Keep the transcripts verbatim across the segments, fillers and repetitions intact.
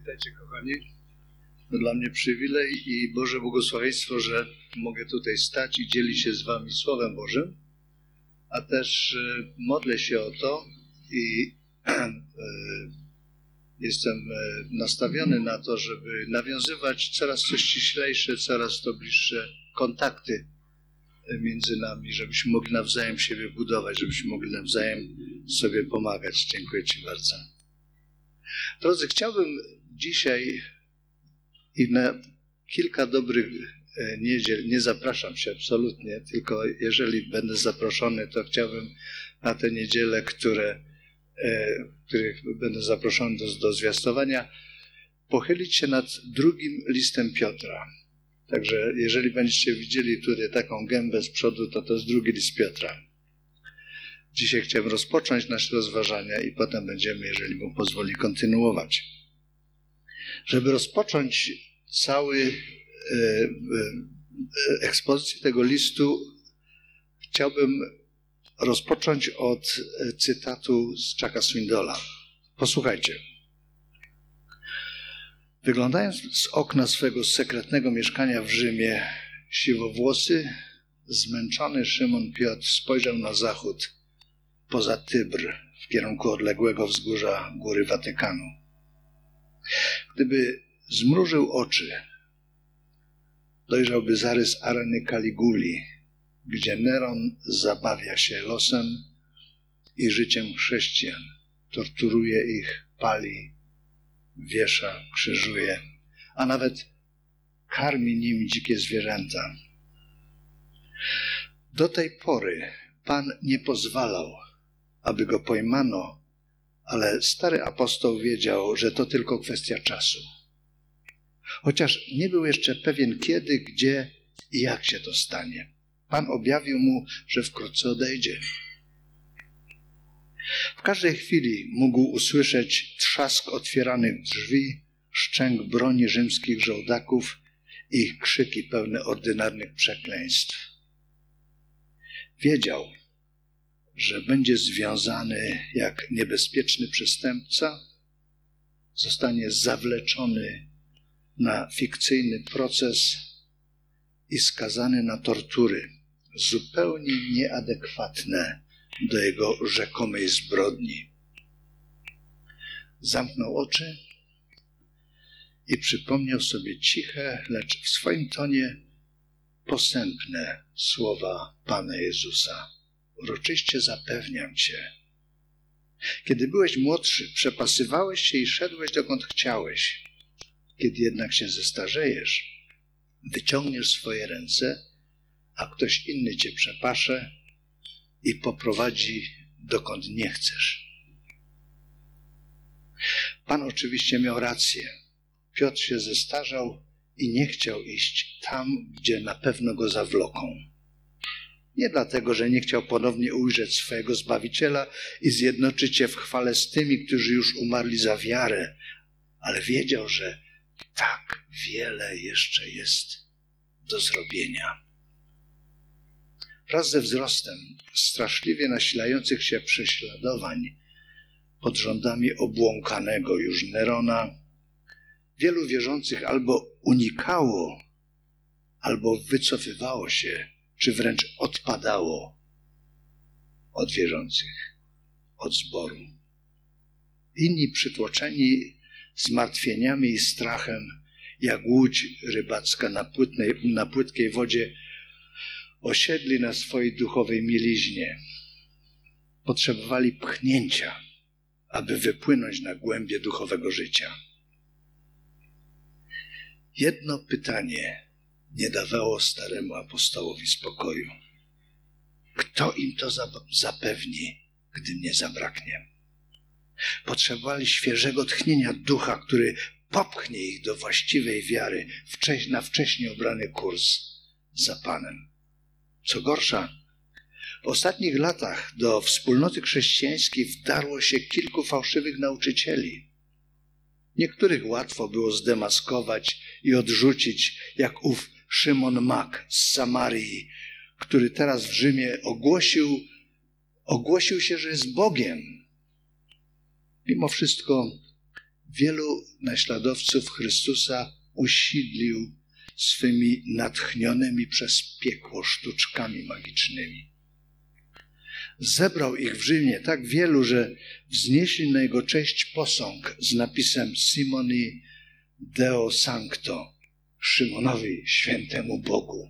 Witajcie, kochani. To dla mnie przywilej i Boże błogosławieństwo, że mogę tutaj stać i dzielić się z wami Słowem Bożym, a też modlę się o to i jestem nastawiony na to, żeby nawiązywać coraz to ściślejsze, coraz to bliższe kontakty między nami, żebyśmy mogli nawzajem siebie budować, żebyśmy mogli nawzajem sobie pomagać. Dziękuję Ci bardzo. Drodzy, chciałbym dzisiaj i na kilka dobrych niedziel, nie zapraszam się absolutnie, tylko jeżeli będę zaproszony, to chciałbym na te niedziele, które, których będę zaproszony do, do zwiastowania, pochylić się nad drugim listem Piotra. Także jeżeli będziecie widzieli tutaj taką gębę z przodu, to to jest drugi list Piotra. Dzisiaj chciałem rozpocząć nasze rozważania i potem będziemy, jeżeli Bóg pozwoli, kontynuować. Żeby rozpocząć cały e, e, ekspozycję tego listu, chciałbym rozpocząć od cytatu z Chucka Swindola. Posłuchajcie. Wyglądając z okna swego sekretnego mieszkania w Rzymie, siwowłosy, zmęczony Szymon Piotr spojrzał na zachód, poza Tybr, w kierunku odległego wzgórza Góry Watykanu. Gdyby zmrużył oczy, dojrzałby zarys areny Kaliguli, gdzie Neron zabawia się losem i życiem chrześcijan, torturuje ich, pali, wiesza, krzyżuje, a nawet karmi nim dzikie zwierzęta. Do tej pory Pan nie pozwalał, aby go pojmano, ale stary apostoł wiedział, że to tylko kwestia czasu. Chociaż nie był jeszcze pewien kiedy, gdzie i jak się to stanie. Pan objawił mu, że wkrótce odejdzie. W każdej chwili mógł usłyszeć trzask otwieranych drzwi, szczęk broni rzymskich żołdaków i krzyki pełne ordynarnych przekleństw. Wiedział, że będzie związany jak niebezpieczny przestępca, zostanie zawleczony na fikcyjny proces i skazany na tortury zupełnie nieadekwatne do jego rzekomej zbrodni. Zamknął oczy i przypomniał sobie ciche, lecz w swoim tonie posępne słowa Pana Jezusa. Uroczyście zapewniam Cię. Kiedy byłeś młodszy, przepasywałeś się i szedłeś dokąd chciałeś. Kiedy jednak się zestarzejesz, wyciągniesz swoje ręce, a ktoś inny Cię przepasze i poprowadzi dokąd nie chcesz. Pan oczywiście miał rację. Piotr się zestarzał i nie chciał iść tam, gdzie na pewno go zawloką. Nie dlatego, że nie chciał ponownie ujrzeć swojego Zbawiciela i zjednoczyć się w chwale z tymi, którzy już umarli za wiarę, ale wiedział, że tak wiele jeszcze jest do zrobienia. Wraz ze wzrostem straszliwie nasilających się prześladowań pod rządami obłąkanego już Nerona, wielu wierzących albo unikało, albo wycofywało się, czy wręcz odpadało od wierzących, od zboru. Inni przytłoczeni zmartwieniami i strachem, jak łódź rybacka na, płytnej, na płytkiej wodzie, osiedli na swojej duchowej mieliźnie. Potrzebowali pchnięcia, aby wypłynąć na głębie duchowego życia. Jedno pytanie nie dawało staremu apostołowi spokoju. Kto im to zapewni, gdy mnie zabraknie? Potrzebowali świeżego tchnienia ducha, który popchnie ich do właściwej wiary na wcześniej obrany kurs za Panem. Co gorsza, w ostatnich latach do wspólnoty chrześcijańskiej wdarło się kilku fałszywych nauczycieli. Niektórych łatwo było zdemaskować i odrzucić, jak ów Szymon Mak z Samarii, który teraz w Rzymie ogłosił, ogłosił się, że jest Bogiem. Mimo wszystko wielu naśladowców Chrystusa usidlił swymi natchnionymi przez piekło sztuczkami magicznymi. Zebrał ich w Rzymie tak wielu, że wznieśli na jego cześć posąg z napisem Simoni Deo Sancto, Szymonowi świętemu Bogu.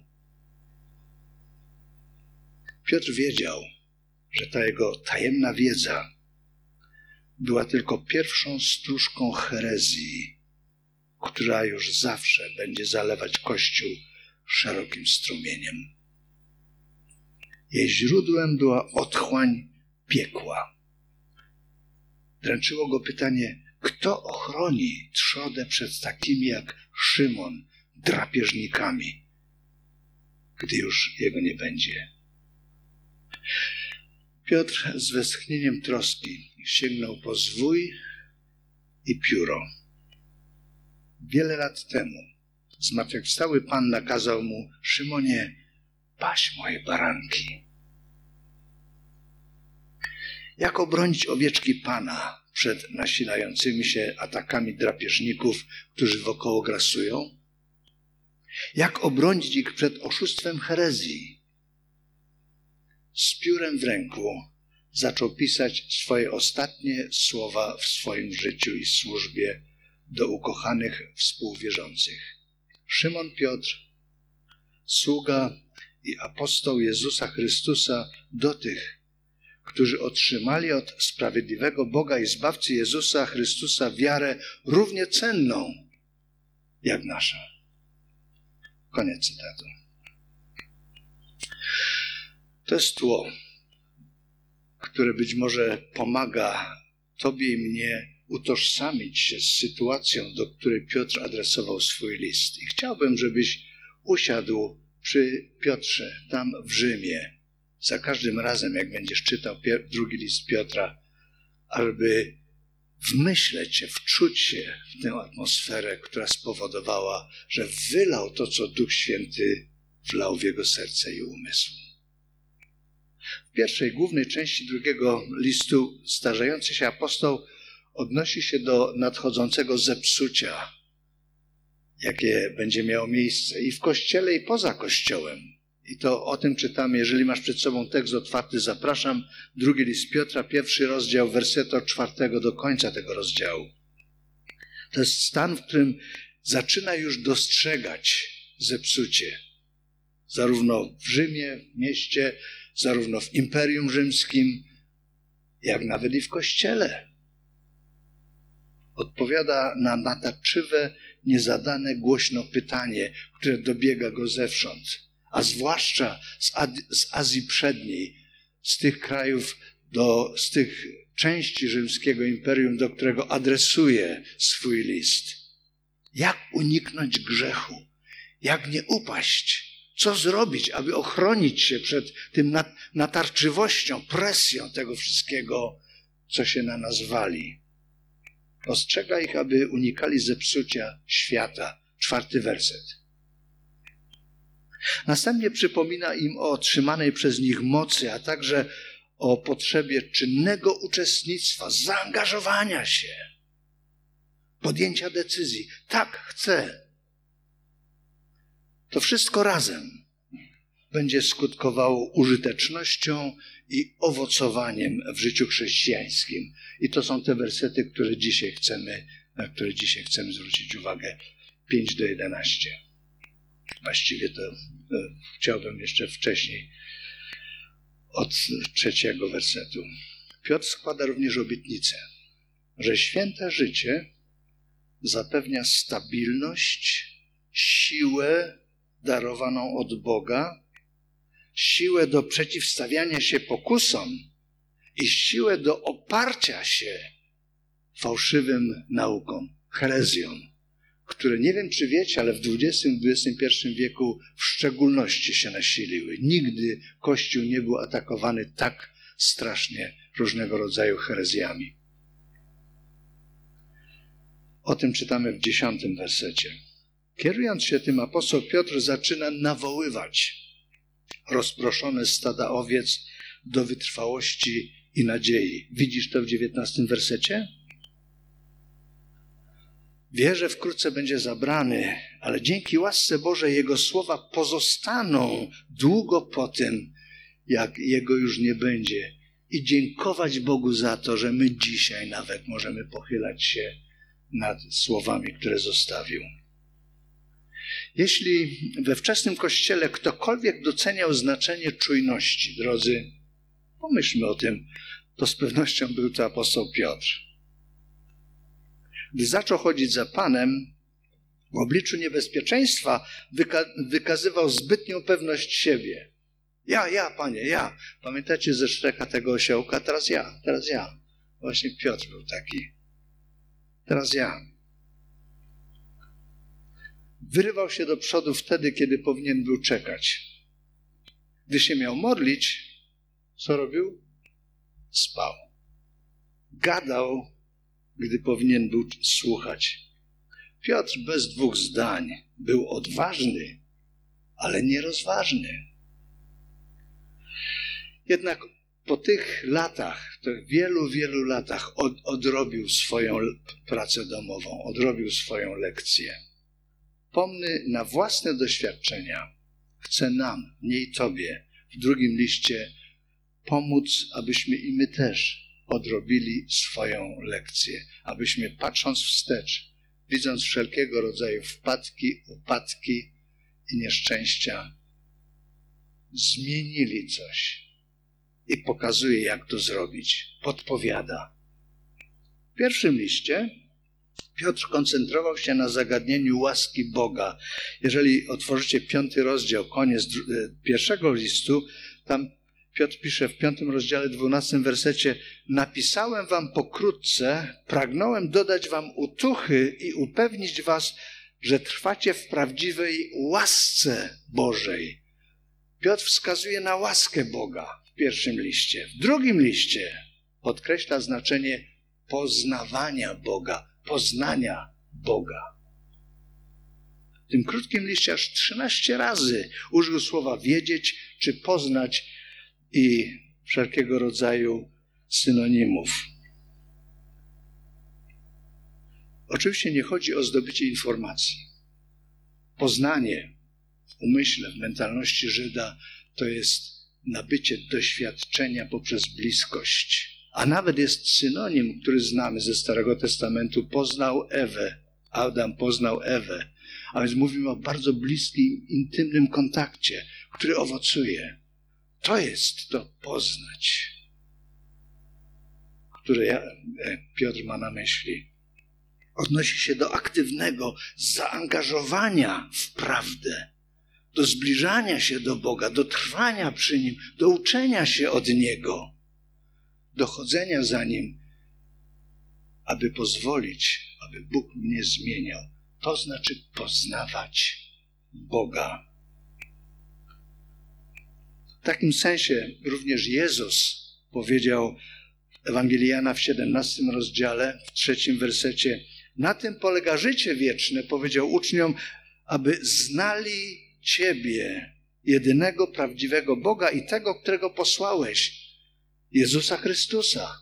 Piotr wiedział, że ta jego tajemna wiedza była tylko pierwszą stróżką herezji, która już zawsze będzie zalewać Kościół szerokim strumieniem. Jej źródłem była otchłań piekła. Dręczyło go pytanie, kto ochroni trzodę przed takimi jak Szymon, drapieżnikami, gdy już jego nie będzie. Piotr z westchnieniem troski sięgnął po zwój i pióro. Wiele lat temu zmartwychwstały Pan nakazał mu: Szymonie, paś moje baranki. Jak obronić owieczki Pana przed nasilającymi się atakami drapieżników, którzy wokoło grasują? Jak obronić ich przed oszustwem herezji? Z piórem w ręku zaczął pisać swoje ostatnie słowa w swoim życiu i służbie do ukochanych współwierzących. Szymon Piotr, sługa i apostoł Jezusa Chrystusa, do tych, którzy otrzymali od sprawiedliwego Boga i Zbawcy Jezusa Chrystusa wiarę równie cenną jak nasza. Koniec cytatu. To jest tło, które być może pomaga Tobie i mnie utożsamić się z sytuacją, do której Piotr adresował swój list. I chciałbym, żebyś usiadł przy Piotrze, tam w Rzymie, za każdym razem, jak będziesz czytał drugi list Piotra, aby wmyśleć się, wczuć się w tę atmosferę, która spowodowała, że wylał to, co Duch Święty wlał w jego serce i umysł. W pierwszej, głównej części drugiego listu starzejący się apostoł odnosi się do nadchodzącego zepsucia, jakie będzie miało miejsce i w Kościele, i poza Kościołem. I to o tym czytamy. Jeżeli masz przed sobą tekst otwarty, zapraszam. Drugi list Piotra, pierwszy rozdział, werset od czwartego do końca tego rozdziału. To jest stan, w którym zaczyna już dostrzegać zepsucie. Zarówno w Rzymie, w mieście, zarówno w Imperium Rzymskim, jak nawet i w Kościele. Odpowiada na natarczywe, niezadane głośno pytanie, które dobiega go zewsząd, a zwłaszcza z, Ad- z Azji Przedniej, z tych krajów, do, z tych części rzymskiego imperium, do którego adresuje swój list. Jak uniknąć grzechu? Jak nie upaść? Co zrobić, aby ochronić się przed tym nat- natarczywością, presją tego wszystkiego, co się na nas wali? Ostrzega ich, aby unikali zepsucia świata. Czwarty werset. Następnie przypomina im o otrzymanej przez nich mocy, a także o potrzebie czynnego uczestnictwa, zaangażowania się, podjęcia decyzji. Tak, chcę. To wszystko razem będzie skutkowało użytecznością i owocowaniem w życiu chrześcijańskim. I to są te wersety, które dzisiaj chcemy, na które dzisiaj chcemy zwrócić uwagę. pięć do jedenastu. Właściwie to e, chciałbym jeszcze wcześniej od trzeciego wersetu. Piotr składa również obietnicę, że święte życie zapewnia stabilność, siłę darowaną od Boga, siłę do przeciwstawiania się pokusom i siłę do oparcia się fałszywym naukom, herezjom, które nie wiem, czy wiecie, ale w dwudziestym i dwudziestym pierwszym wieku w szczególności się nasiliły. Nigdy Kościół nie był atakowany tak strasznie różnego rodzaju herezjami. O tym czytamy w dziesiątym wersecie. Kierując się tym, apostoł Piotr zaczyna nawoływać rozproszone stada owiec do wytrwałości i nadziei. Widzisz to w dziewiętnastym wersecie? Wie, że wkrótce będzie zabrany, ale dzięki łasce Bożej Jego słowa pozostaną długo po tym, jak Jego już nie będzie. I dziękować Bogu za to, że my dzisiaj nawet możemy pochylać się nad słowami, które zostawił. Jeśli we wczesnym Kościele ktokolwiek doceniał znaczenie czujności, drodzy, pomyślmy o tym, to z pewnością był to apostoł Piotr. Gdy zaczął chodzić za Panem, w obliczu niebezpieczeństwa wyka- wykazywał zbytnią pewność siebie. Ja, ja, Panie, ja. Pamiętacie ze Szreka tego osiołka? Teraz ja, teraz ja. Właśnie Piotr był taki. Teraz ja. Wyrywał się do przodu wtedy, kiedy powinien był czekać. Gdy się miał modlić, co robił? Spał. Gadał, gdy powinien był słuchać. Piotr bez dwóch zdań był odważny, ale nierozważny. Jednak po tych latach, to wielu, wielu latach od, odrobił swoją pracę domową, odrobił swoją lekcję. Pomny na własne doświadczenia. Chce nam, nie i Tobie, w drugim liście pomóc, abyśmy i my też odrobili swoją lekcję. Abyśmy patrząc wstecz, widząc wszelkiego rodzaju wpadki, upadki i nieszczęścia, zmienili coś. I pokazuje, jak to zrobić. Podpowiada. W pierwszym liście Piotr koncentrował się na zagadnieniu łaski Boga. Jeżeli otworzycie piąty rozdział, koniec pierwszego listu, tam Piotr pisze w piątym rozdziale, dwunastym wersecie: napisałem wam pokrótce, pragnąłem dodać wam utuchy i upewnić was, że trwacie w prawdziwej łasce Bożej. Piotr wskazuje na łaskę Boga w pierwszym liście. W drugim liście podkreśla znaczenie poznawania Boga, poznania Boga. W tym krótkim liście aż trzynaście razy użył słowa wiedzieć czy poznać i wszelkiego rodzaju synonimów. Oczywiście nie chodzi o zdobycie informacji. Poznanie w umyśle, w mentalności Żyda to jest nabycie doświadczenia poprzez bliskość. A nawet jest synonim, który znamy ze Starego Testamentu, poznał Ewę. Adam poznał Ewę. A więc mówimy o bardzo bliskim, intymnym kontakcie, który owocuje. To jest to poznać, które ja, Piotr ma na myśli. Odnosi się do aktywnego zaangażowania w prawdę, do zbliżania się do Boga, do trwania przy Nim, do uczenia się od Niego, do chodzenia za Nim, aby pozwolić, aby Bóg mnie zmieniał. To znaczy poznawać Boga. W takim sensie również Jezus powiedział w Ewangelii Jana w siedemnastym rozdziale, w trzecim wersecie: na tym polega życie wieczne, powiedział uczniom, aby znali Ciebie, jedynego prawdziwego Boga i tego, którego posłałeś, Jezusa Chrystusa.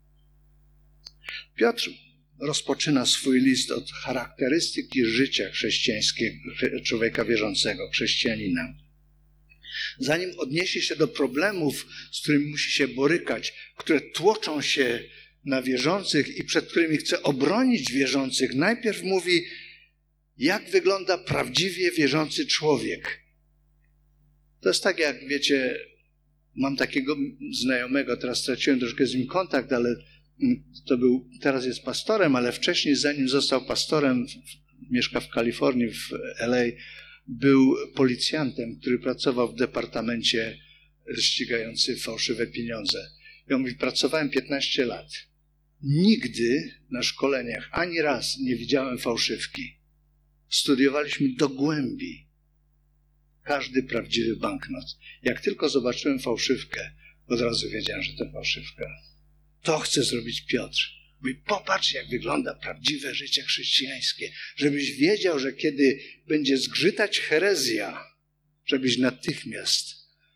Piotr rozpoczyna swój list od charakterystyki życia chrześcijańskiego, człowieka wierzącego, chrześcijanina. Zanim odniesie się do problemów, z którymi musi się borykać, które tłoczą się na wierzących i przed którymi chce obronić wierzących, najpierw mówi, jak wygląda prawdziwie wierzący człowiek. To jest tak, jak wiecie, mam takiego znajomego, teraz straciłem troszkę z nim kontakt, ale to był, teraz jest pastorem, ale wcześniej, zanim został pastorem, mieszka w Kalifornii, w L A, był policjantem, który pracował w departamencie ścigający fałszywe pieniądze. I on mówi, pracowałem piętnaście lat. Nigdy na szkoleniach ani raz nie widziałem fałszywki. Studiowaliśmy do głębi każdy prawdziwy banknot. Jak tylko zobaczyłem fałszywkę, od razu wiedziałem, że to fałszywka. To chce zrobić Piotr. Mówi, popatrz, jak wygląda prawdziwe życie chrześcijańskie. Żebyś wiedział, że kiedy będzie zgrzytać herezja, żebyś natychmiast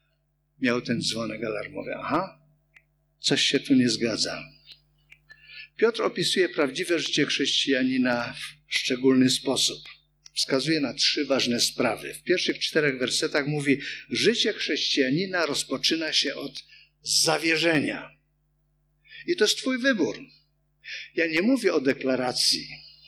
miał ten dzwonek alarmowy. Aha, coś się tu nie zgadza. Piotr opisuje prawdziwe życie chrześcijanina w szczególny sposób. Wskazuje na trzy ważne sprawy. W pierwszych czterech wersetach mówi: życie chrześcijanina rozpoczyna się od zawierzenia. I to jest twój wybór. Ja nie mówię o deklaracji.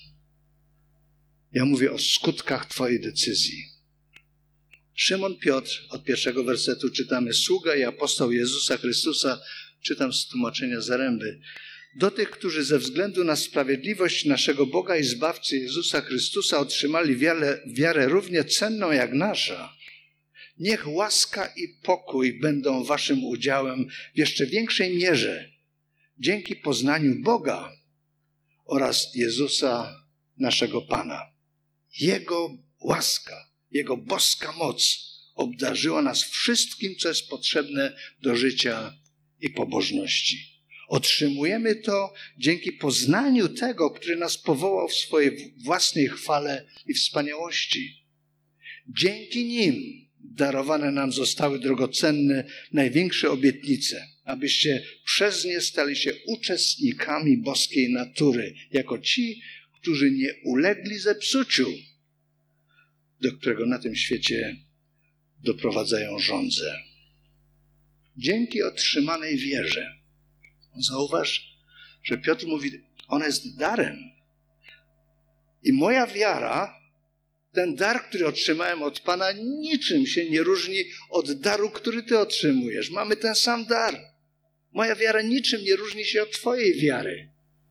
Ja mówię o skutkach twojej decyzji. Szymon Piotr, od pierwszego wersetu czytamy: sługa i apostoł Jezusa Chrystusa, czytam z tłumaczenia Zaręby, do tych, którzy ze względu na sprawiedliwość naszego Boga i Zbawcy Jezusa Chrystusa otrzymali wiarę, wiarę równie cenną jak nasza. Niech łaska i pokój będą waszym udziałem w jeszcze większej mierze, dzięki poznaniu Boga oraz Jezusa, naszego Pana. Jego łaska, Jego boska moc obdarzyła nas wszystkim, co jest potrzebne do życia i pobożności. Otrzymujemy to dzięki poznaniu tego, który nas powołał w swojej własnej chwale i wspaniałości. Dzięki nim darowane nam zostały drogocenne, największe obietnice, abyście przez nie stali się uczestnikami boskiej natury, jako ci, którzy nie ulegli zepsuciu, do którego na tym świecie doprowadzają żądze. Dzięki otrzymanej wierze. Zauważ, że Piotr mówi, ona jest darem. I moja wiara, ten dar, który otrzymałem od Pana, niczym się nie różni od daru, który ty otrzymujesz. Mamy ten sam dar. Moja wiara niczym nie różni się od twojej wiary.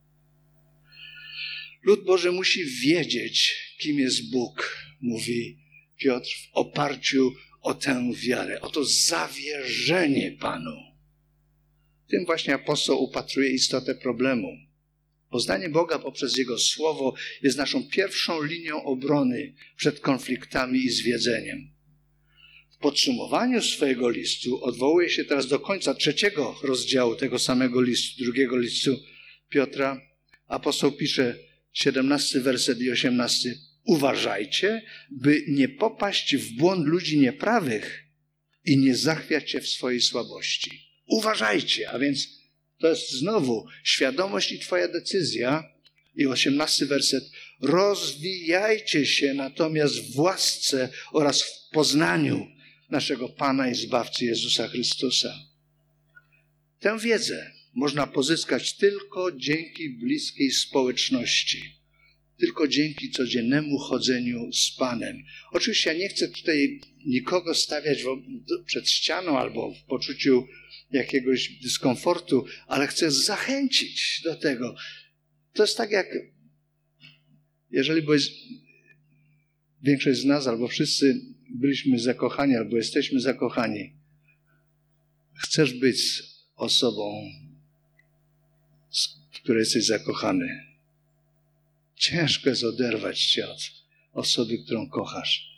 Lud Boży musi wiedzieć, kim jest Bóg, mówi Piotr, w oparciu o tę wiarę, o to zawierzenie Panu. Tym właśnie apostoł upatruje istotę problemu. Poznanie Boga poprzez Jego Słowo jest naszą pierwszą linią obrony przed konfliktami i zwiedzeniem. W podsumowaniu swojego listu odwołuje się teraz do końca trzeciego rozdziału tego samego listu, drugiego listu Piotra. Apostoł pisze, siedemnasty werset i osiemnasty. Uważajcie, by nie popaść w błąd ludzi nieprawych i nie zachwiać się w swojej słabości. Uważajcie, a więc to jest znowu świadomość i twoja decyzja. I osiemnasty werset. Rozwijajcie się natomiast w łasce oraz w poznaniu naszego Pana i Zbawcy Jezusa Chrystusa. Tę wiedzę można pozyskać tylko dzięki bliskiej społeczności. Tylko dzięki codziennemu chodzeniu z Panem. Oczywiście ja nie chcę tutaj nikogo stawiać w, przed ścianą albo w poczuciu jakiegoś dyskomfortu, ale chcę zachęcić do tego. To jest tak jak, jeżeli byłeś, większość z nas albo wszyscy byliśmy zakochani albo jesteśmy zakochani. Chcesz być osobą, w której jesteś zakochany. Ciężko jest oderwać się od osoby, którą kochasz.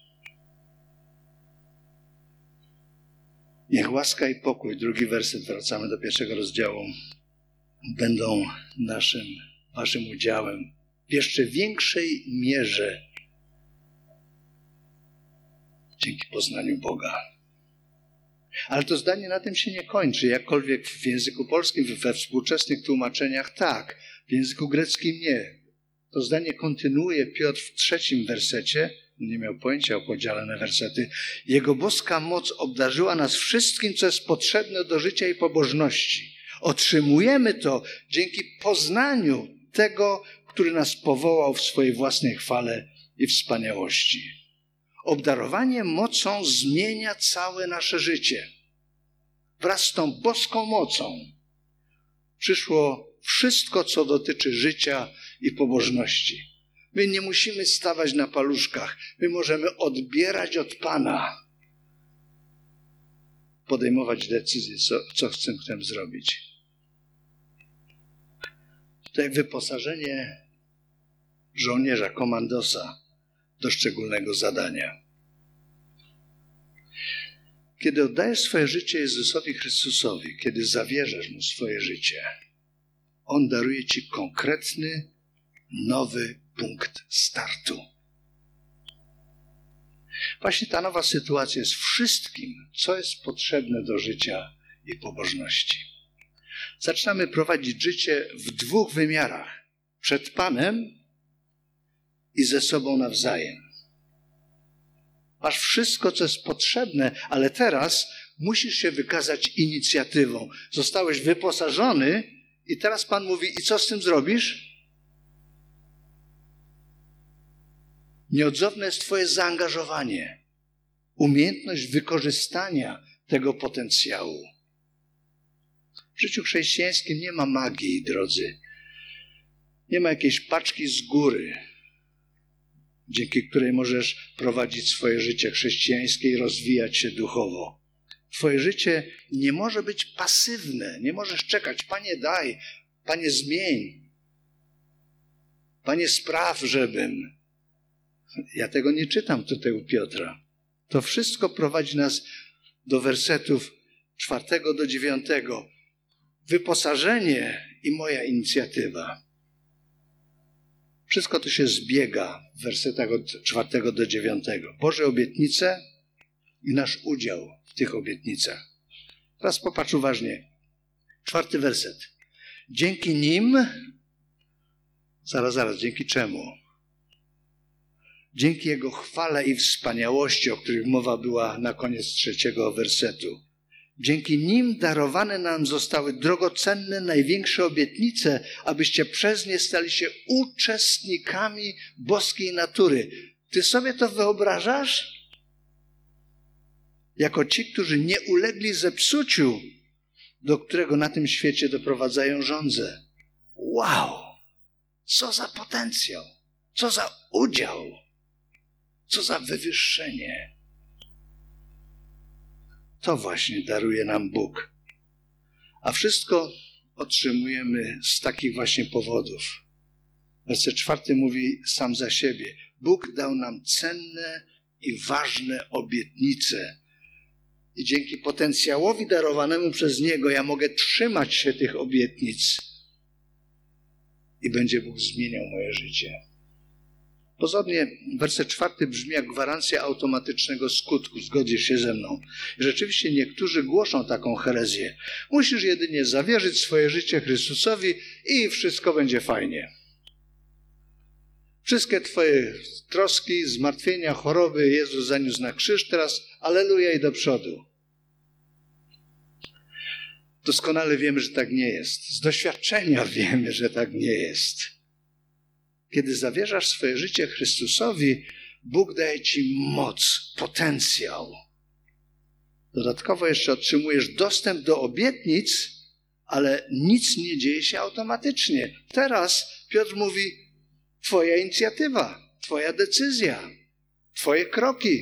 Niech łaska i pokój, drugi werset, wracamy do pierwszego rozdziału, będą naszym, waszym udziałem w jeszcze większej mierze dzięki poznaniu Boga. Ale to zdanie na tym się nie kończy, jakkolwiek w języku polskim, we współczesnych tłumaczeniach tak, w języku greckim nie. To zdanie kontynuuje Piotr w trzecim wersecie, nie miał pojęcia o podziale na wersety. Jego boska moc obdarzyła nas wszystkim, co jest potrzebne do życia i pobożności. Otrzymujemy to dzięki poznaniu tego, który nas powołał w swojej własnej chwale i wspaniałości. Obdarowanie mocą zmienia całe nasze życie. Wraz z tą boską mocą przyszło wszystko, co dotyczy życia i pobożności. My nie musimy stawać na paluszkach. My możemy odbierać od Pana. Podejmować decyzje, co, co chcę chcę zrobić. To jak wyposażenie żołnierza, komandosa do szczególnego zadania. Kiedy oddajesz swoje życie Jezusowi Chrystusowi, kiedy zawierzasz Mu swoje życie, On daruje ci konkretny, nowy punkt startu. Właśnie ta nowa sytuacja jest wszystkim, co jest potrzebne do życia i pobożności. zaczynamy prowadzić życie w dwóch wymiarach. Przed Panem i ze sobą nawzajem. Masz wszystko, co jest potrzebne, ale teraz musisz się wykazać inicjatywą. Zostałeś wyposażony i teraz Pan mówi, i co z tym zrobisz? Nieodzowne jest Twoje zaangażowanie, umiejętność wykorzystania tego potencjału. W życiu chrześcijańskim nie ma magii, drodzy. Nie ma jakiejś paczki z góry, dzięki której możesz prowadzić swoje życie chrześcijańskie i rozwijać się duchowo. Twoje życie nie może być pasywne. Nie możesz czekać. Panie, daj. Panie, zmień. Panie, spraw, żebym. Ja tego nie czytam tutaj u Piotra. To wszystko prowadzi nas do wersetów czwartego do dziewiątego. Wyposażenie i moja inicjatywa. Wszystko to się zbiega w wersetach od czwartego do dziewiątego. Boże obietnice i nasz udział w tych obietnicach. Teraz popatrz uważnie. Czwarty werset. Dzięki nim, zaraz, zaraz, dzięki czemu? Dzięki Jego chwale i wspaniałości, o których mowa była na koniec trzeciego wersetu. Dzięki nim darowane nam zostały drogocenne, największe obietnice, abyście przez nie stali się uczestnikami boskiej natury. Ty sobie to wyobrażasz? Jako ci, którzy nie ulegli zepsuciu, do którego na tym świecie doprowadzają żądze. Wow! Co za potencjał! Co za udział! Co za wywyższenie! To właśnie daruje nam Bóg. A wszystko otrzymujemy z takich właśnie powodów. Werset czwarty mówi sam za siebie. Bóg dał nam cenne i ważne obietnice. I dzięki potencjałowi darowanemu przez Niego ja mogę trzymać się tych obietnic. I będzie Bóg zmieniał moje życie. Pozornie werset czwarty brzmi jak gwarancja automatycznego skutku. Zgodzisz się ze mną. I rzeczywiście niektórzy głoszą taką herezję. Musisz jedynie zawierzyć swoje życie Chrystusowi i wszystko będzie fajnie. Wszystkie Twoje troski, zmartwienia, choroby Jezus zaniósł na krzyż. Teraz alleluja i do przodu. Doskonale wiemy, że tak nie jest. Z doświadczenia wiemy, że tak nie jest. Kiedy zawierzasz swoje życie Chrystusowi, Bóg daje Ci moc, potencjał. Dodatkowo jeszcze otrzymujesz dostęp do obietnic, ale nic nie dzieje się automatycznie. Teraz Piotr mówi, Twoja inicjatywa, Twoja decyzja, Twoje kroki.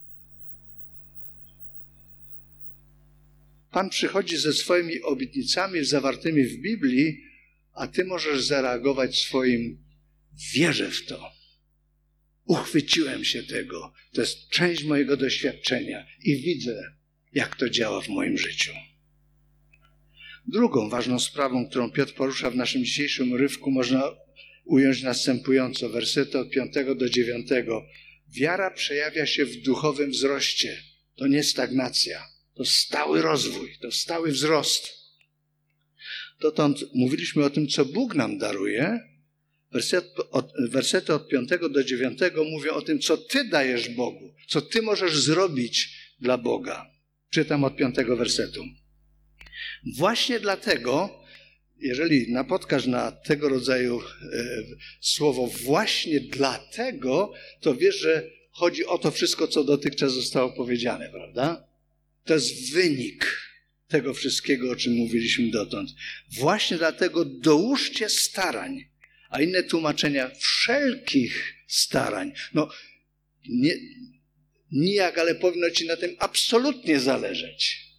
Pan przychodzi ze swoimi obietnicami zawartymi w Biblii, a Ty możesz zareagować swoim wierzę w to. Uchwyciłem się tego. To jest część mojego doświadczenia i widzę, jak to działa w moim życiu. Drugą ważną sprawą, którą Piotr porusza w naszym dzisiejszym urywku, można ująć następująco. Wersety od piątego do dziewiątego. Wiara przejawia się w duchowym wzroście. To nie stagnacja. To stały rozwój. To stały wzrost. Dotąd mówiliśmy o tym, co Bóg nam daruje. Wersety od, wersety od piątego do dziewiątego mówią o tym, co Ty dajesz Bogu. Co Ty możesz zrobić dla Boga. Czytam od piątego wersetu. Właśnie dlatego, jeżeli napotkasz na tego rodzaju e, słowo właśnie dlatego, to wiesz, że chodzi o to wszystko, co dotychczas zostało powiedziane, prawda? To jest wynik tego wszystkiego, o czym mówiliśmy dotąd. Właśnie dlatego dołóżcie starań, a inne tłumaczenia wszelkich starań. No, nie, nijak, ale powinno Ci na tym absolutnie zależeć.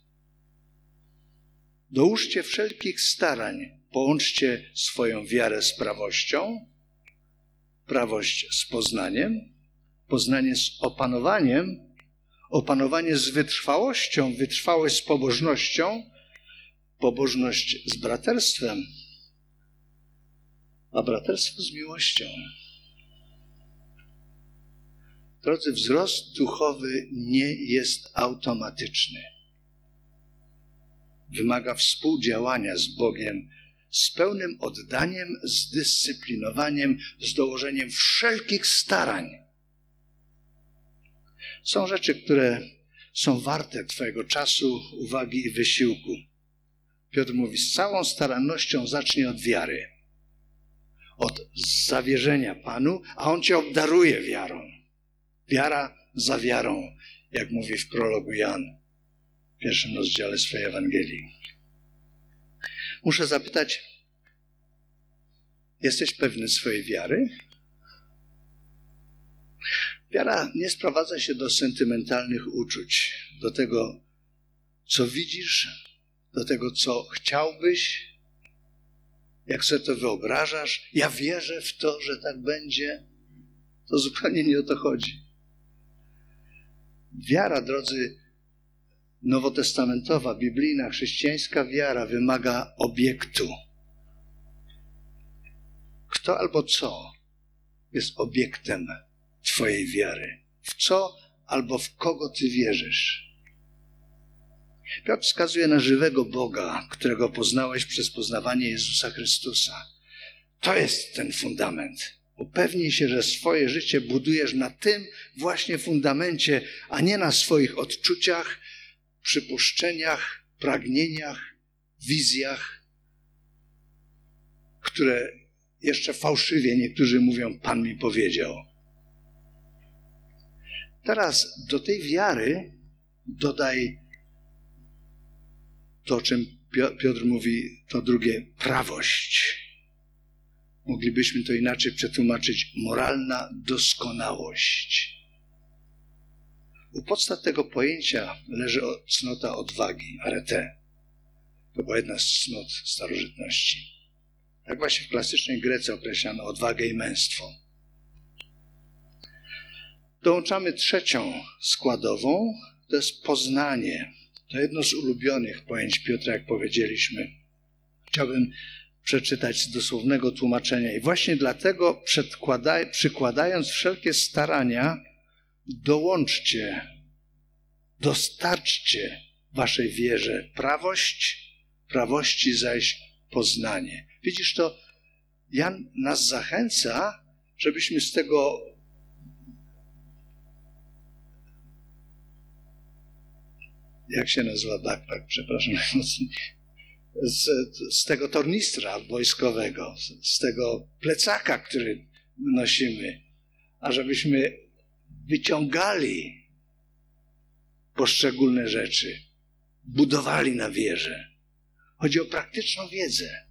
Dołóżcie wszelkich starań, połączcie swoją wiarę z prawością, prawość z poznaniem, poznanie z opanowaniem, opanowanie z wytrwałością, wytrwałość z pobożnością, pobożność z braterstwem, a braterstwo z miłością. Drodzy, wzrost duchowy nie jest automatyczny. wymaga współdziałania z Bogiem, z pełnym oddaniem, zdyscyplinowaniem, z dołożeniem wszelkich starań. Są rzeczy, które są warte twojego czasu, uwagi i wysiłku. Piotr mówi, z całą starannością zacznij od wiary, od zawierzenia Panu, a On cię obdaruje wiarą. Wiara za wiarą, jak mówi w prologu Jan, w pierwszym rozdziale swojej Ewangelii. Muszę zapytać, jesteś pewny swojej wiary? Wiara nie sprowadza się do sentymentalnych uczuć, do tego, co widzisz, do tego, co chciałbyś, jak sobie to wyobrażasz. Ja wierzę w to, że tak będzie. To zupełnie nie o to chodzi. Wiara, drodzy, nowotestamentowa, biblijna, chrześcijańska wiara wymaga obiektu. Kto albo co jest obiektem twojej wiary? W co albo w kogo ty wierzysz? Piotr wskazuje na żywego Boga, którego poznałeś przez poznawanie Jezusa Chrystusa. To jest ten fundament. Upewnij się, że swoje życie budujesz na tym właśnie fundamencie, a nie na swoich odczuciach, przypuszczeniach, pragnieniach, wizjach, które jeszcze fałszywie niektórzy mówią, Pan mi powiedział. Teraz do tej wiary dodaj to, o czym Piotr mówi, to drugie, prawość. Moglibyśmy to inaczej przetłumaczyć, moralna doskonałość. U podstaw tego pojęcia leży cnota odwagi, arete. To była jedna z cnot starożytności. Tak właśnie w klasycznej Grece określano odwagę i męstwo. Dołączamy trzecią składową, to jest poznanie. To jedno z ulubionych pojęć Piotra, jak powiedzieliśmy. Chciałbym przeczytać z dosłownego tłumaczenia. I właśnie dlatego przykładając wszelkie starania, dołączcie, dostarczcie waszej wierze prawość, prawości zaś poznanie. Widzisz to? Jan nas zachęca, żebyśmy z tego jak się nazywa backpack, przepraszam najmocniej, z, z tego tornistra wojskowego, z tego plecaka, który nosimy, a żebyśmy wyciągali poszczególne rzeczy, budowali na wierze. Chodzi o praktyczną wiedzę.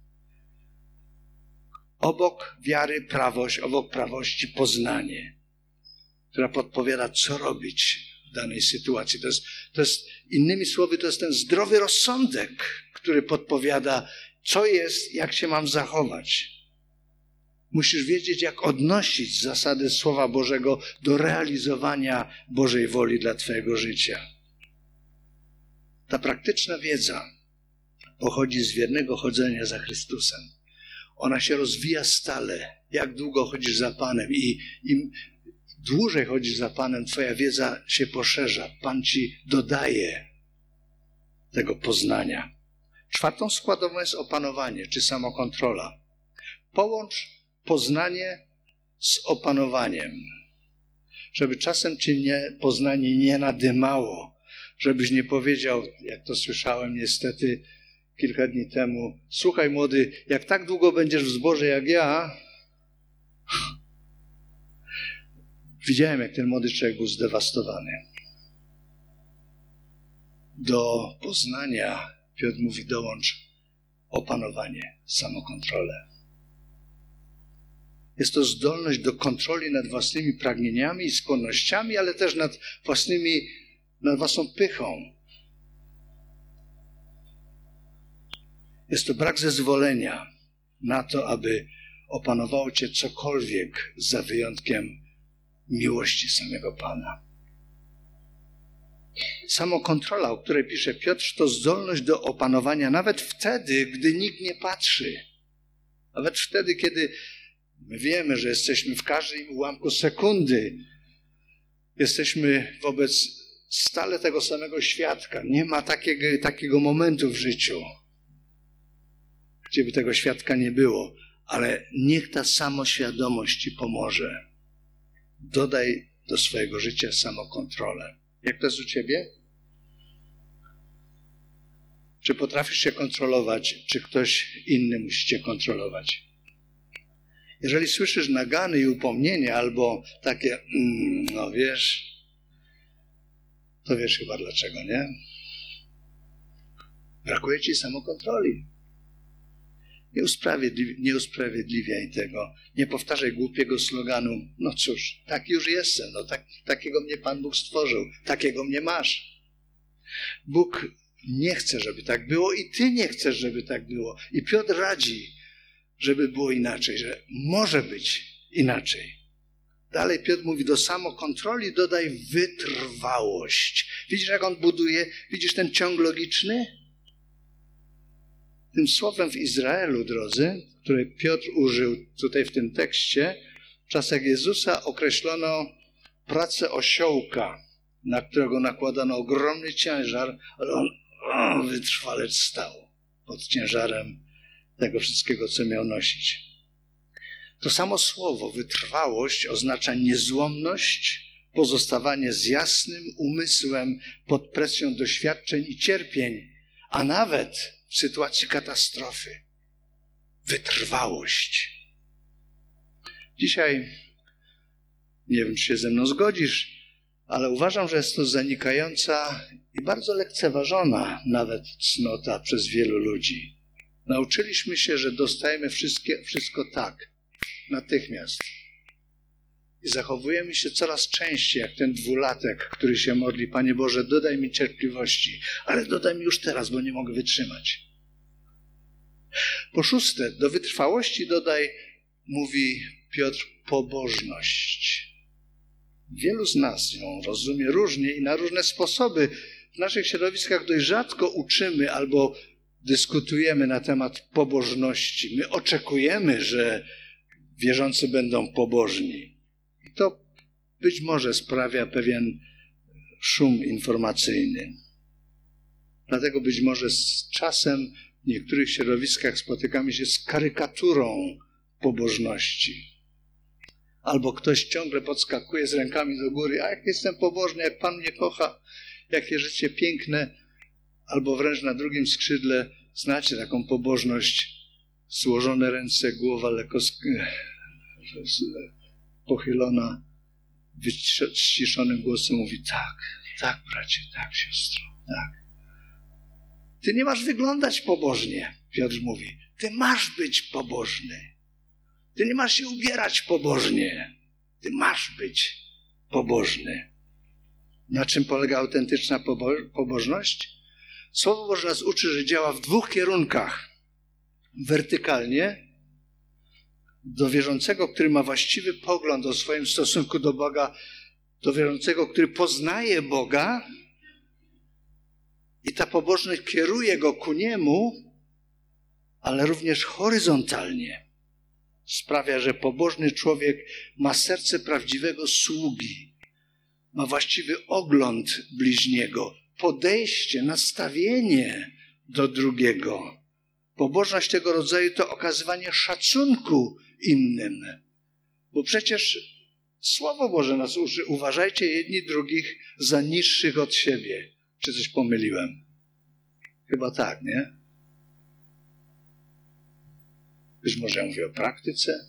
Obok wiary prawość, obok prawości poznanie, która podpowiada, co robić w danej sytuacji. To jest, to jest, innymi słowy, to jest ten zdrowy rozsądek, który podpowiada, co jest, jak się mam zachować. Musisz wiedzieć, jak odnosić zasady Słowa Bożego do realizowania Bożej woli dla twojego życia. Ta praktyczna wiedza pochodzi z wiernego chodzenia za Chrystusem. Ona się rozwija stale. Jak długo chodzisz za Panem i im dłużej chodzisz za Panem, twoja wiedza się poszerza. Pan ci dodaje tego poznania. Czwartą składową jest opanowanie, czy samokontrola. Połącz poznanie z opanowaniem. Żeby czasem cię nie, poznanie nie nadymało. Żebyś nie powiedział, jak to słyszałem niestety kilka dni temu, słuchaj młody, jak tak długo będziesz w zborze jak ja. Widziałem, jak ten młody człowiek był zdewastowany. Do poznania, Piotr mówi, dołącz opanowanie, samokontrolę. Jest to zdolność do kontroli nad własnymi pragnieniami i skłonnościami, ale też nad własnymi, nad własną pychą. Jest to brak zezwolenia na to, aby opanowało cię cokolwiek za wyjątkiem miłości samego Pana. Samokontrola, o której pisze Piotr, to zdolność do opanowania nawet wtedy, gdy nikt nie patrzy. Nawet wtedy, kiedy my wiemy, że jesteśmy w każdym ułamku sekundy, jesteśmy wobec stale tego samego świadka. Nie ma takiego, takiego momentu w życiu, gdzie by tego świadka nie było. Ale niech ta samoświadomość ci pomoże. Dodaj do swojego życia samokontrolę. Jak to jest u ciebie? Czy potrafisz się kontrolować, czy ktoś inny musi cię kontrolować? Jeżeli słyszysz nagany i upomnienia albo takie, mm, no wiesz, to wiesz chyba dlaczego, nie? Brakuje ci samokontroli. Nie, usprawiedliwi- nie usprawiedliwiaj tego. Nie powtarzaj głupiego sloganu. No cóż, tak już jestem. No tak, takiego mnie Pan Bóg stworzył. Takiego mnie masz. Bóg nie chce, żeby tak było i ty nie chcesz, żeby tak było. I Piotr radzi, żeby było inaczej, że może być inaczej. Dalej Piotr mówi, do samokontroli dodaj wytrwałość. Widzisz, jak on buduje? Widzisz ten ciąg logiczny? Tym słowem w Izraelu, drodzy, które Piotr użył tutaj w tym tekście, w czasach Jezusa określono pracę osiołka, na którego nakładano ogromny ciężar, ale on o, wytrwale stał pod ciężarem tego wszystkiego, co miał nosić. To samo słowo wytrwałość oznacza niezłomność, pozostawanie z jasnym umysłem pod presją doświadczeń i cierpień, a nawet w sytuacji katastrofy. Wytrwałość. Dzisiaj, nie wiem, czy się ze mną zgodzisz, ale uważam, że jest to zanikająca i bardzo lekceważona nawet cnota przez wielu ludzi. Nauczyliśmy się, że dostajemy wszystkie, wszystko tak, natychmiast. I zachowujemy się coraz częściej, jak ten dwulatek, który się modli, Panie Boże, dodaj mi cierpliwości, ale dodaj mi już teraz, bo nie mogę wytrzymać. Po szóste, do wytrwałości dodaj, mówi Piotr, pobożność. Wielu z nas ją rozumie różnie i na różne sposoby. W naszych środowiskach dość rzadko uczymy albo dyskutujemy na temat pobożności. My oczekujemy, że wierzący będą pobożni. I to być może sprawia pewien szum informacyjny. Dlatego być może z czasem w niektórych środowiskach spotykamy się z karykaturą pobożności. Albo ktoś ciągle podskakuje z rękami do góry, a jak jestem pobożny, jak Pan mnie kocha, jakie życie piękne. Albo wręcz na drugim skrzydle znacie taką pobożność, złożone ręce, głowa lekko pochylona, wyciszonym głosem mówi tak, tak bracie, tak siostro, tak. Ty nie masz wyglądać pobożnie, Piotr mówi. Ty masz być pobożny. Ty nie masz się ubierać pobożnie. Ty masz być pobożny. Na czym polega autentyczna pobo- pobożność? Słowo Boże nas uczy, że działa w dwóch kierunkach. Wertykalnie, do wierzącego, który ma właściwy pogląd o swoim stosunku do Boga, do wierzącego, który poznaje Boga i ta pobożność kieruje go ku Niemu, ale również horyzontalnie. Sprawia, że pobożny człowiek ma serce prawdziwego sługi, ma właściwy ogląd bliźniego, podejście, nastawienie do drugiego. Pobożność tego rodzaju to okazywanie szacunku innym. Bo przecież Słowo Boże nas uczy, uważajcie jedni drugich za niższych od siebie. Czy coś pomyliłem? Chyba tak, nie? Być może ja mówię o praktyce.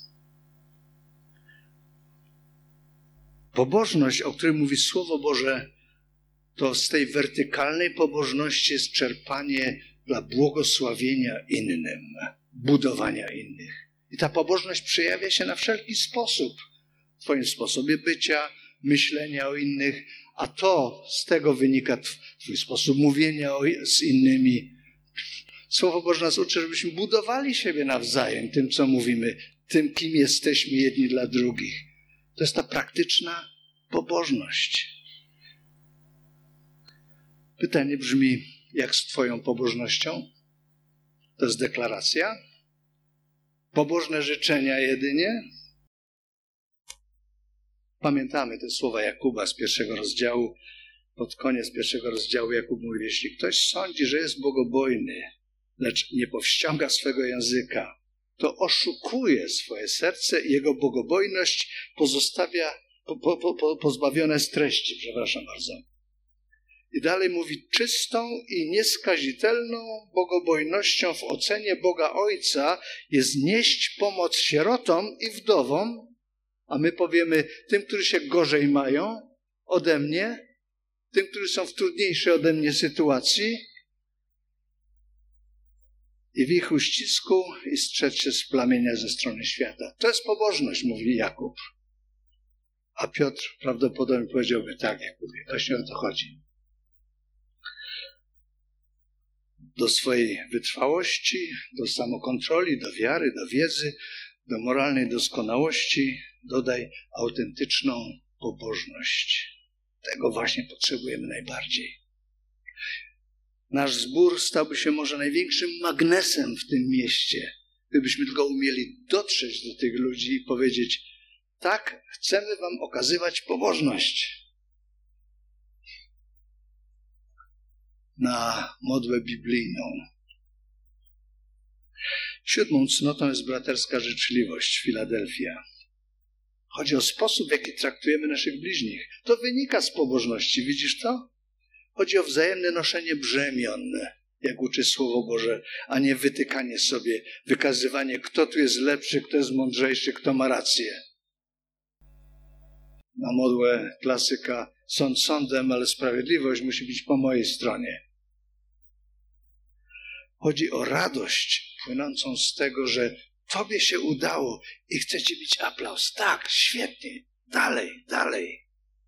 Pobożność, o której mówi Słowo Boże, to z tej wertykalnej pobożności jest czerpanie dla błogosławienia innym, budowania innych. I ta pobożność przejawia się na wszelki sposób. W twoim sposobie bycia, myślenia o innych, a to z tego wynika twój sposób mówienia o, z innymi. Słowo Boże nas uczy, żebyśmy budowali siebie nawzajem tym, co mówimy, tym, kim jesteśmy jedni dla drugich. To jest ta praktyczna pobożność. Pytanie brzmi, jak z twoją pobożnością? To jest deklaracja? Pobożne życzenia jedynie? Pamiętamy te słowa Jakuba z pierwszego rozdziału. pod koniec pierwszego rozdziału Jakub mówi, jeśli ktoś sądzi, że jest bogobojny, lecz nie powściąga swego języka, to oszukuje swoje serce i jego bogobojność pozostawia po, po, po, pozbawione jest treści, przepraszam bardzo. I dalej mówi, czystą i nieskazitelną bogobojnością w ocenie Boga Ojca jest nieść pomoc sierotom i wdowom, a my powiemy tym, którzy się gorzej mają ode mnie, tym, którzy są w trudniejszej ode mnie sytuacji, i w ich uścisku i strzec się z plamienia ze strony świata. To jest pobożność, mówi Jakub. A Piotr prawdopodobnie powiedziałby, tak, Jakubie, właśnie o to chodzi. Do swojej wytrwałości, do samokontroli, do wiary, do wiedzy, do moralnej doskonałości dodaj autentyczną pobożność. Tego właśnie potrzebujemy najbardziej. Nasz zbór stałby się może największym magnesem w tym mieście, gdybyśmy tylko umieli dotrzeć do tych ludzi i powiedzieć, tak, chcemy wam okazywać pobożność. Na modłę biblijną. Siódmą cnotą jest braterska życzliwość, Filadelfia. Chodzi o sposób, w jaki traktujemy naszych bliźnich. To wynika z pobożności, widzisz to? Chodzi o wzajemne noszenie brzemion, jak uczy Słowo Boże, a nie wytykanie sobie, wykazywanie, kto tu jest lepszy, kto jest mądrzejszy, kto ma rację. Na modłę klasyka, sąd sądem, ale sprawiedliwość musi być po mojej stronie. Chodzi o radość płynącą z tego, że tobie się udało i chce ci bić aplauz. Tak, świetnie, dalej, dalej.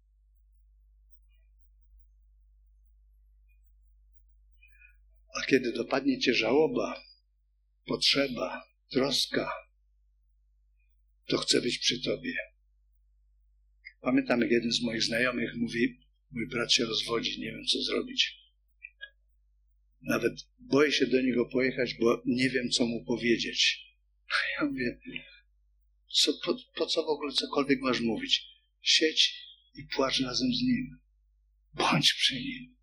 A kiedy dopadnie cię żałoba, potrzeba, troska, to chcę być przy tobie. Pamiętam, jak jeden z moich znajomych mówi, mój brat się rozwodzi, nie wiem co zrobić. Nawet boję się do niego pojechać, bo nie wiem, co mu powiedzieć. Ja mówię, co, po, po co w ogóle cokolwiek masz mówić? Siedź i płacz razem z nim. Bądź przy nim.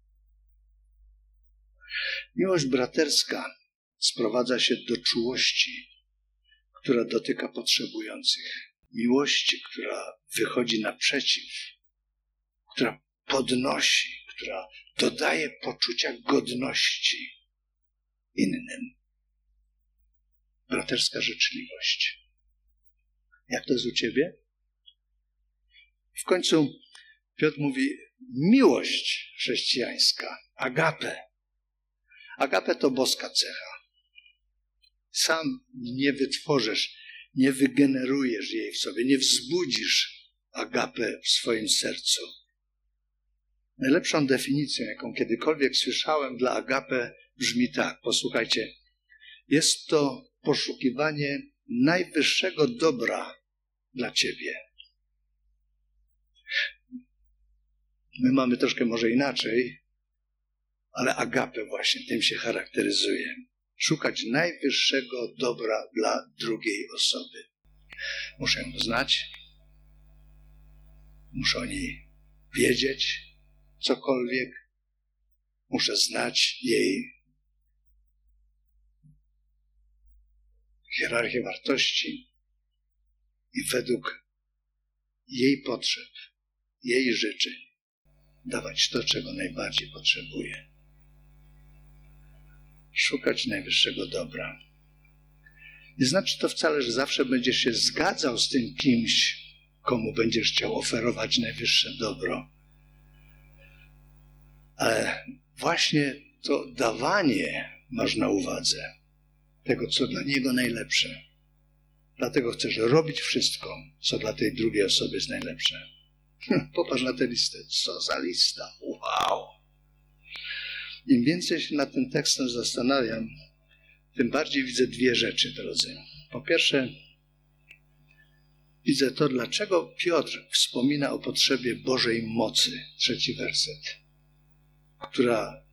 Miłość braterska sprowadza się do czułości, która dotyka potrzebujących. Miłości, która wychodzi naprzeciw, która podnosi, która dodaje poczucia godności innym. Braterska życzliwość. Jak to jest u ciebie? W końcu Piotr mówi miłość chrześcijańska, agape. Agape to boska cecha. Sam nie wytworzysz, nie wygenerujesz jej w sobie, nie wzbudzisz agapę w swoim sercu. Najlepszą definicją, jaką kiedykolwiek słyszałem dla agape, brzmi tak. Posłuchajcie. Jest to poszukiwanie najwyższego dobra dla ciebie. My mamy troszkę może inaczej, ale agape właśnie tym się charakteryzuje. Szukać najwyższego dobra dla drugiej osoby. Muszę ją znać, muszę o niej wiedzieć cokolwiek, muszę znać jej hierarchię wartości i według jej potrzeb, jej życzeń dawać to, czego najbardziej potrzebuje. Szukać najwyższego dobra. Nie znaczy to wcale, że zawsze będziesz się zgadzał z tym kimś, komu będziesz chciał oferować najwyższe dobro. Ale właśnie to dawanie masz na uwadze tego, co dla niego najlepsze. Dlatego chcesz robić wszystko, co dla tej drugiej osoby jest najlepsze. Popatrz na tę listę. Co za lista. Wow! Im więcej się nad tym tekstem zastanawiam, tym bardziej widzę dwie rzeczy, drodzy. Po pierwsze, widzę to, dlaczego Piotr wspomina o potrzebie Bożej mocy. Trzeci werset. Która,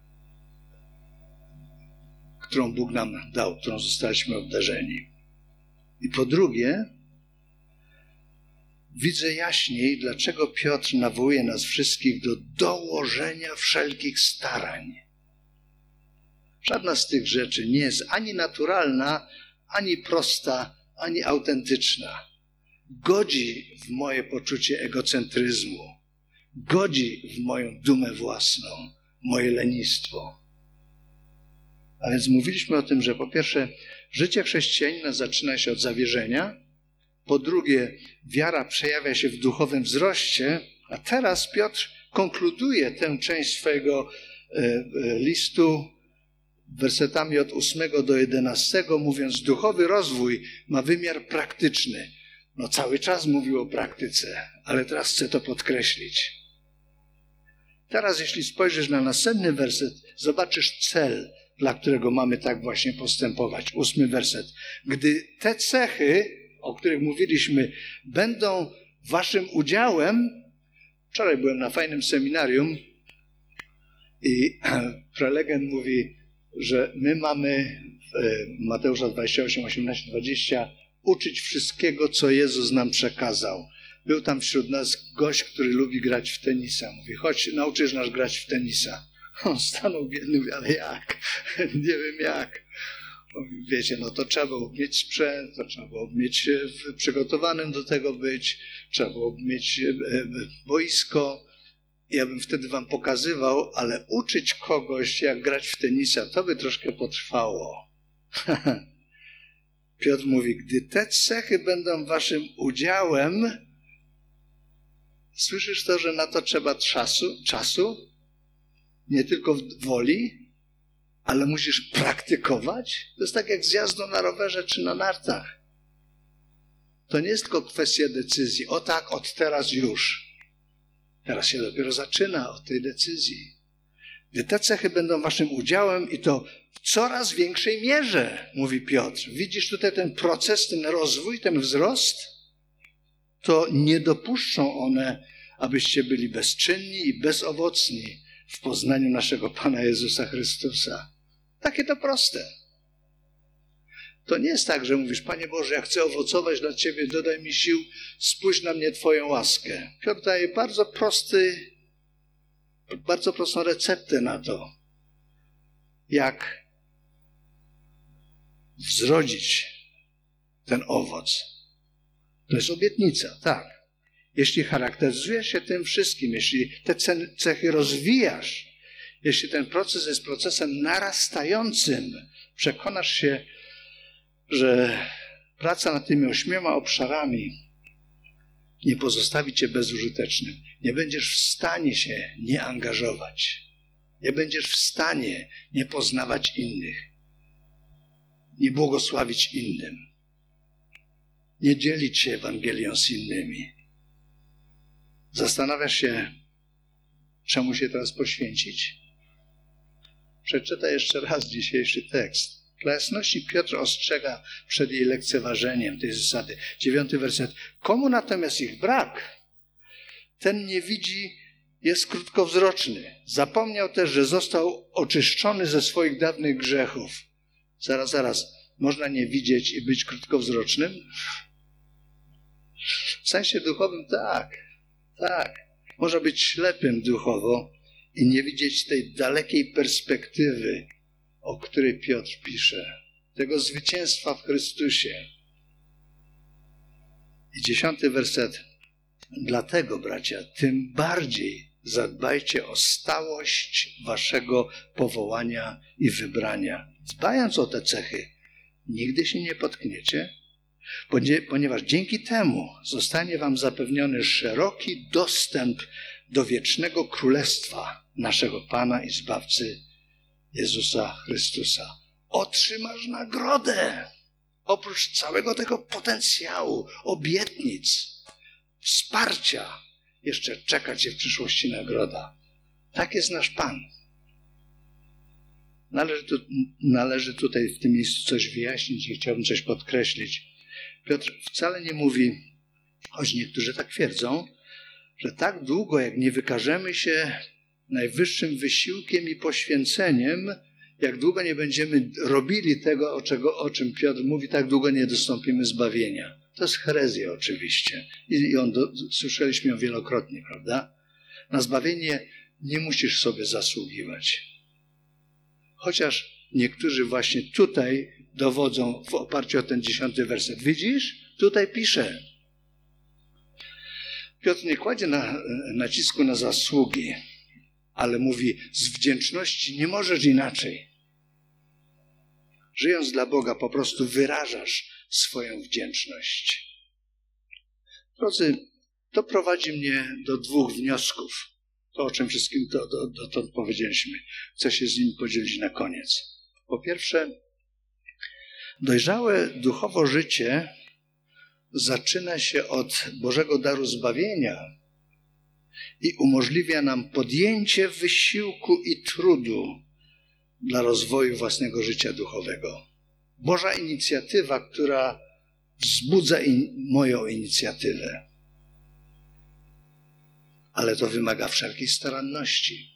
którą Bóg nam dał, którą zostaliśmy obdarzeni. I po drugie, widzę jaśniej, dlaczego Piotr nawołuje nas wszystkich do dołożenia wszelkich starań. Żadna z tych rzeczy nie jest ani naturalna, ani prosta, ani autentyczna. Godzi w moje poczucie egocentryzmu. Godzi w moją dumę własną, moje lenistwo. A więc mówiliśmy o tym, że po pierwsze, życie chrześcijanina zaczyna się od zawierzenia. Po drugie, wiara przejawia się w duchowym wzroście. A teraz Piotr konkluduje tę część swojego listu wersetami od ósmego do jedenastego, mówiąc, duchowy rozwój ma wymiar praktyczny. No cały czas mówił o praktyce, ale teraz chcę to podkreślić. Teraz, jeśli spojrzysz na następny werset, zobaczysz cel, dla którego mamy tak właśnie postępować. Ósmy werset. Gdy te cechy, o których mówiliśmy, będą waszym udziałem. Wczoraj byłem na fajnym seminarium i prelegent mówi, że my mamy w Mateusza dwadzieścia osiem, osiemnaście, dwadzieścia uczyć wszystkiego, co Jezus nam przekazał. Był tam wśród nas gość, który lubi grać w tenisa. Mówi, chodź, nauczysz nas grać w tenisa. On stanął biedny, mówi, ale jak? Nie wiem jak. Mówi, wiecie, no to trzeba było mieć sprzęt, to trzeba było mieć przygotowanym do tego być, trzeba było mieć boisko. Ja bym wtedy wam pokazywał, ale uczyć kogoś, jak grać w tenisa, to by troszkę potrwało. Piotr mówi, gdy te cechy będą waszym udziałem, słyszysz to, że na to trzeba czasu, czasu, nie tylko woli, ale musisz praktykować. To jest tak jak z jazdą na rowerze czy na nartach. To nie jest tylko kwestia decyzji. O tak, od teraz już. Teraz się dopiero zaczyna od tej decyzji. Gdy te cechy będą waszym udziałem i to w coraz większej mierze, mówi Piotr. Widzisz tutaj ten proces, ten rozwój, ten wzrost? To nie dopuszczą one, abyście byli bezczynni i bezowocni w poznaniu naszego Pana Jezusa Chrystusa. Takie to proste. To nie jest tak, że mówisz, Panie Boże, ja chcę owocować dla Ciebie, dodaj mi sił, spójrz na mnie Twoją łaskę. Piotr daje bardzo prosty, bardzo prostą receptę na to, jak wzrodzić ten owoc. To jest obietnica, tak. Jeśli charakteryzujesz się tym wszystkim, jeśli te cechy rozwijasz, jeśli ten proces jest procesem narastającym, przekonasz się, że praca nad tymi ośmioma obszarami nie pozostawi cię bezużytecznym. Nie będziesz w stanie się nie angażować. Nie będziesz w stanie nie poznawać innych. Nie błogosławić innym. Nie dzielić się Ewangelią z innymi. Zastanawiasz się, czemu się teraz poświęcić? Przeczytaj jeszcze raz dzisiejszy tekst. Dla jasności Piotr ostrzega przed jej lekceważeniem tej zasady. Dziewiąty werset. Komu natomiast ich brak, ten nie widzi, jest krótkowzroczny. Zapomniał też, że został oczyszczony ze swoich dawnych grzechów. Zaraz, zaraz. Można nie widzieć i być krótkowzrocznym? W sensie duchowym tak. Tak. Można być ślepym duchowo i nie widzieć tej dalekiej perspektywy, o której Piotr pisze. Tego zwycięstwa w Chrystusie. I dziesiąty werset. Dlatego, bracia, tym bardziej zadbajcie o stałość waszego powołania i wybrania. Dbając o te cechy, nigdy się nie potkniecie, ponieważ dzięki temu zostanie wam zapewniony szeroki dostęp do wiecznego królestwa naszego Pana i Zbawcy Jezusa Chrystusa. Otrzymasz nagrodę. Oprócz całego tego potencjału, obietnic, wsparcia, jeszcze czeka cię w przyszłości nagroda. Tak jest nasz Pan. Należy, tu, należy tutaj w tym miejscu coś wyjaśnić i chciałbym coś podkreślić. Piotr wcale nie mówi, choć niektórzy tak twierdzą, że tak długo jak nie wykażemy się najwyższym wysiłkiem i poświęceniem, jak długo nie będziemy robili tego, o, czego, o czym Piotr mówi, tak długo nie dostąpimy zbawienia. To jest herezja oczywiście. I, i on do, słyszeliśmy ją wielokrotnie, prawda? Na zbawienie nie musisz sobie zasługiwać. Chociaż niektórzy właśnie tutaj dowodzą w oparciu o ten dziesiąty werset. Widzisz? Tutaj pisze. Piotr nie kładzie na, nacisku na zasługi, ale mówi, z wdzięczności nie możesz inaczej. Żyjąc dla Boga po prostu wyrażasz swoją wdzięczność. Drodzy, to prowadzi mnie do dwóch wniosków. To, o czym wszystkim to, do, dotąd powiedzieliśmy. Chcę się z nimi podzielić na koniec. Po pierwsze, dojrzałe duchowo życie zaczyna się od Bożego daru zbawienia i umożliwia nam podjęcie wysiłku i trudu dla rozwoju własnego życia duchowego. Boża inicjatywa, która wzbudza in, moją inicjatywę. Ale to wymaga wszelkiej staranności.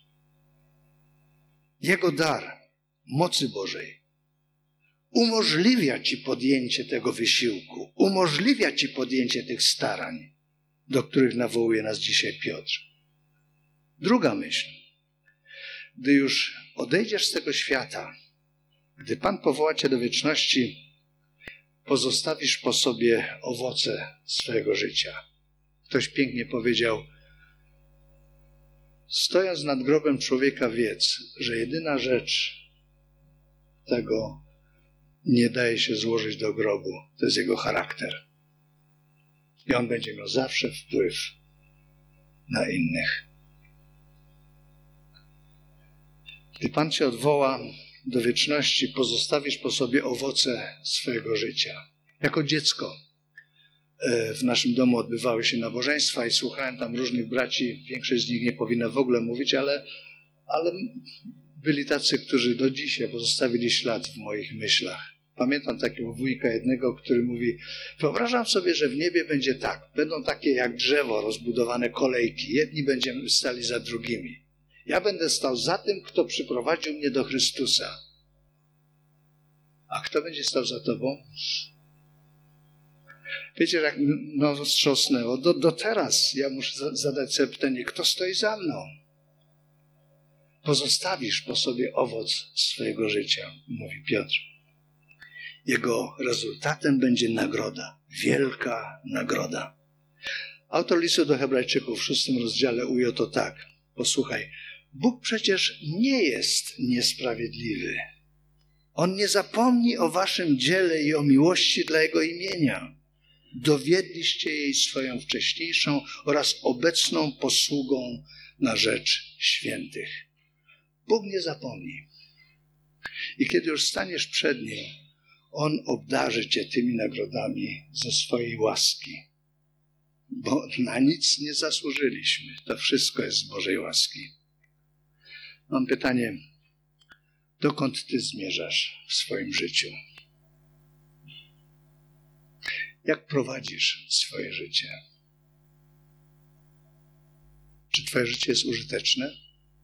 Jego dar, mocy Bożej, umożliwia ci podjęcie tego wysiłku, umożliwia ci podjęcie tych starań, do których nawołuje nas dzisiaj Piotr. Druga myśl. Gdy już odejdziesz z tego świata, gdy Pan powoła cię do wieczności, pozostawisz po sobie owoce swojego życia. Ktoś pięknie powiedział, stojąc nad grobem człowieka wiedz, że jedyna rzecz tego nie daje się złożyć do grobu. To jest jego charakter. I on będzie miał zawsze wpływ na innych. Gdy Pan cię odwoła do wieczności, pozostawisz po sobie owoce swojego życia. Jako dziecko w naszym domu odbywały się nabożeństwa i słuchałem tam różnych braci. Większość z nich nie powinna w ogóle mówić, ale, ale byli tacy, którzy do dzisiaj pozostawili ślad w moich myślach. Pamiętam takiego wujka jednego, który mówi, wyobrażam sobie, że w niebie będzie tak. Będą takie jak drzewo rozbudowane kolejki. Jedni będziemy stali za drugimi. Ja będę stał za tym, kto przyprowadził mnie do Chrystusa. A kto będzie stał za tobą? Wiecie, jak no wstrząsnęło. Do, do teraz ja muszę zadać sobie pytanie, kto stoi za mną? Pozostawisz po sobie owoc swojego życia, mówi Piotr. Jego rezultatem będzie nagroda. Wielka nagroda. Autor listu do Hebrajczyków w szóstym rozdziale ujął to tak. Posłuchaj. Bóg przecież nie jest niesprawiedliwy. On nie zapomni o waszym dziele i o miłości dla Jego imienia. Dowiedliście jej swoją wcześniejszą oraz obecną posługą na rzecz świętych. Bóg nie zapomni. I kiedy już staniesz przed Nim, On obdarzy cię tymi nagrodami ze swojej łaski. Bo na nic nie zasłużyliśmy. To wszystko jest z Bożej łaski. Mam pytanie, dokąd ty zmierzasz w swoim życiu? Jak prowadzisz swoje życie? Czy twoje życie jest użyteczne?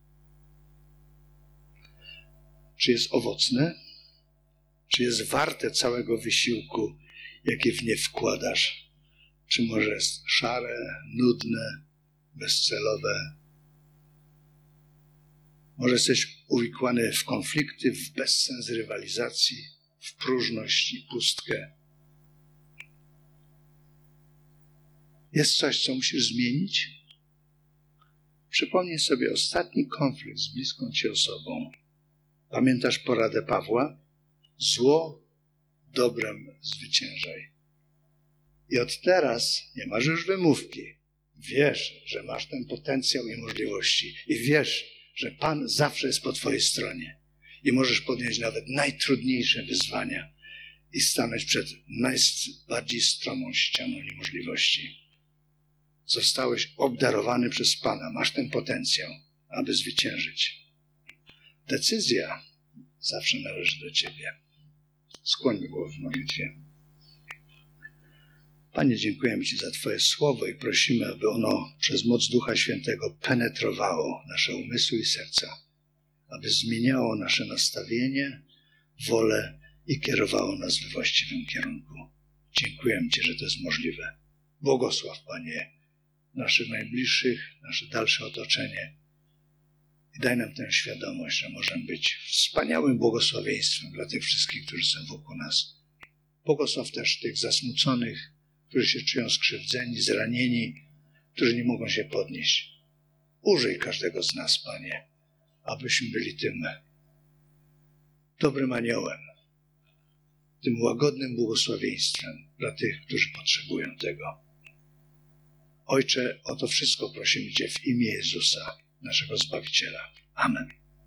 Czy jest owocne? Czy jest warte całego wysiłku, jaki w nie wkładasz? Czy może jest szare, nudne, bezcelowe? Może jesteś uwikłany w konflikty, w bezsens rywalizacji, w próżność i pustkę. Jest coś, co musisz zmienić? Przypomnij sobie ostatni konflikt z bliską ci osobą. Pamiętasz poradę Pawła? Zło dobrem zwyciężaj. I od teraz nie masz już wymówki. Wiesz, że masz ten potencjał i możliwości. I wiesz, że Pan zawsze jest po twojej stronie. I możesz podjąć nawet najtrudniejsze wyzwania i stanąć przed najbardziej stromą ścianą niemożliwości. Zostałeś obdarowany przez Pana. Masz ten potencjał, aby zwyciężyć. Decyzja zawsze należy do ciebie. Skłońmy głowę w modlitwie. Panie, dziękujemy Ci za Twoje słowo i prosimy, aby ono przez moc Ducha Świętego penetrowało nasze umysły i serca, aby zmieniało nasze nastawienie, wolę i kierowało nas we właściwym kierunku. Dziękujemy Ci, że to jest możliwe. Błogosław, Panie, naszych najbliższych, nasze dalsze otoczenie i daj nam tę świadomość, że możemy być wspaniałym błogosławieństwem dla tych wszystkich, którzy są wokół nas. Błogosław też tych zasmuconych, którzy się czują skrzywdzeni, zranieni, którzy nie mogą się podnieść. Użyj każdego z nas, Panie, abyśmy byli tym dobrym aniołem, tym łagodnym błogosławieństwem dla tych, którzy potrzebują tego. Ojcze, o to wszystko prosimy Cię w imię Jezusa, naszego Zbawiciela. Amen.